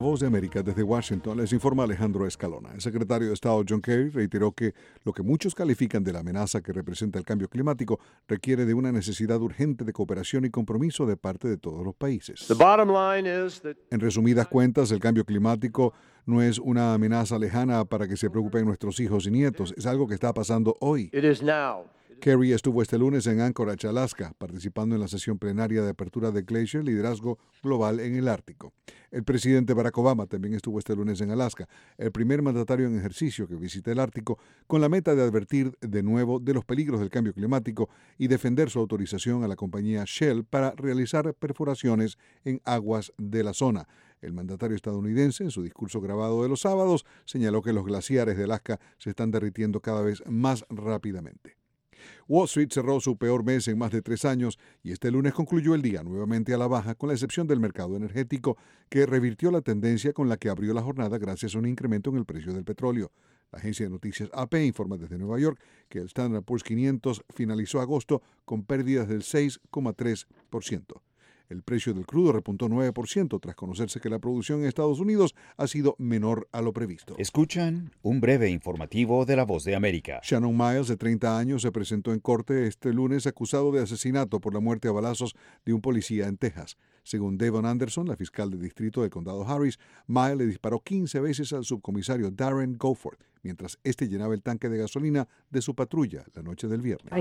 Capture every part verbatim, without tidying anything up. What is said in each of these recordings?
Voz de América desde Washington les informa Alejandro Escalona. El secretario de Estado John Kerry reiteró que lo que muchos califican de la amenaza que representa el cambio climático requiere de una necesidad urgente de cooperación y compromiso de parte de todos los países. The bottom line is that En resumidas cuentas, el cambio climático no es una amenaza lejana para que se preocupen nuestros hijos y nietos, es algo que está pasando hoy. it is now. Kerry estuvo este lunes en Anchorage, Alaska, participando en la sesión plenaria de apertura de Glacier, liderazgo global en el Ártico. El presidente Barack Obama también estuvo este lunes en Alaska, el primer mandatario en ejercicio que visita el Ártico, con la meta de advertir de nuevo de los peligros del cambio climático y defender su autorización a la compañía Shell para realizar perforaciones en aguas de la zona. El mandatario estadounidense, en su discurso grabado de los sábados, señaló que los glaciares de Alaska se están derritiendo cada vez más rápidamente. Wall Street cerró su peor mes en más de tres años y este lunes concluyó el día nuevamente a la baja, con la excepción del mercado energético, que revirtió la tendencia con la que abrió la jornada gracias a un incremento en el precio del petróleo. La agencia de noticias A P informa desde Nueva York que el Standard and Poor's quinientos finalizó agosto con pérdidas del seis coma tres por ciento. El precio del crudo repuntó nueve por ciento tras conocerse que la producción en Estados Unidos ha sido menor a lo previsto. Escuchan un breve informativo de La Voz de América. Shannon Miles, de treinta años, se presentó en corte este lunes acusado de asesinato por la muerte a balazos de un policía en Texas. Según Devon Anderson, la fiscal de distrito del condado Harris, Miles le disparó quince veces al subcomisario Darren Goforth mientras este llenaba el tanque de gasolina de su patrulla la noche del viernes.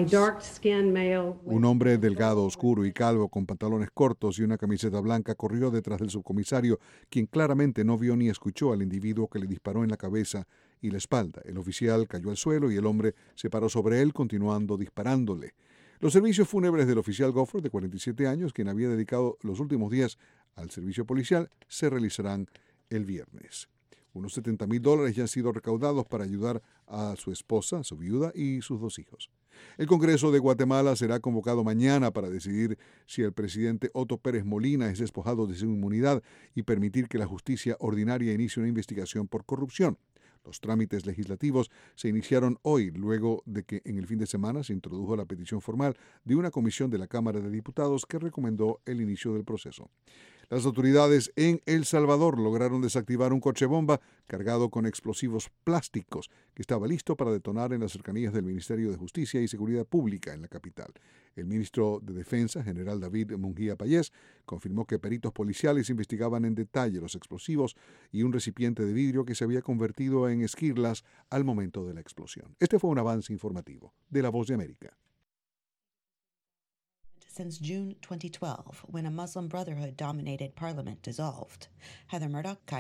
Un hombre delgado, oscuro y calvo con pantalones cortos y una camiseta blanca corrió detrás del subcomisario, quien claramente no vio ni escuchó al individuo que le disparó en la cabeza y la espalda. El oficial cayó al suelo y el hombre se paró sobre él, continuando disparándole. Los servicios fúnebres del oficial Gofford, de cuarenta y siete años, quien había dedicado los últimos días al servicio policial, se realizarán el viernes. Unos setenta mil dólares ya han sido recaudados para ayudar a su esposa, su viuda y sus dos hijos. El Congreso de Guatemala será convocado mañana para decidir si el presidente Otto Pérez Molina es despojado de su inmunidad y permitir que la justicia ordinaria inicie una investigación por corrupción. Los trámites legislativos se iniciaron hoy, luego de que en el fin de semana se introdujo la petición formal de una comisión de la Cámara de Diputados que recomendó el inicio del proceso. Las autoridades en El Salvador lograron desactivar un coche bomba cargado con explosivos plásticos que estaba listo para detonar en las cercanías del Ministerio de Justicia y Seguridad Pública en la capital. El ministro de Defensa, general David Munguía Payés, confirmó que peritos policiales investigaban en detalle los explosivos y un recipiente de vidrio que se había convertido en esquirlas al momento de la explosión. Este fue un avance informativo de La Voz de América. Since June twenty twelve, when a Muslim Brotherhood-dominated parliament dissolved. Heather Murdoch,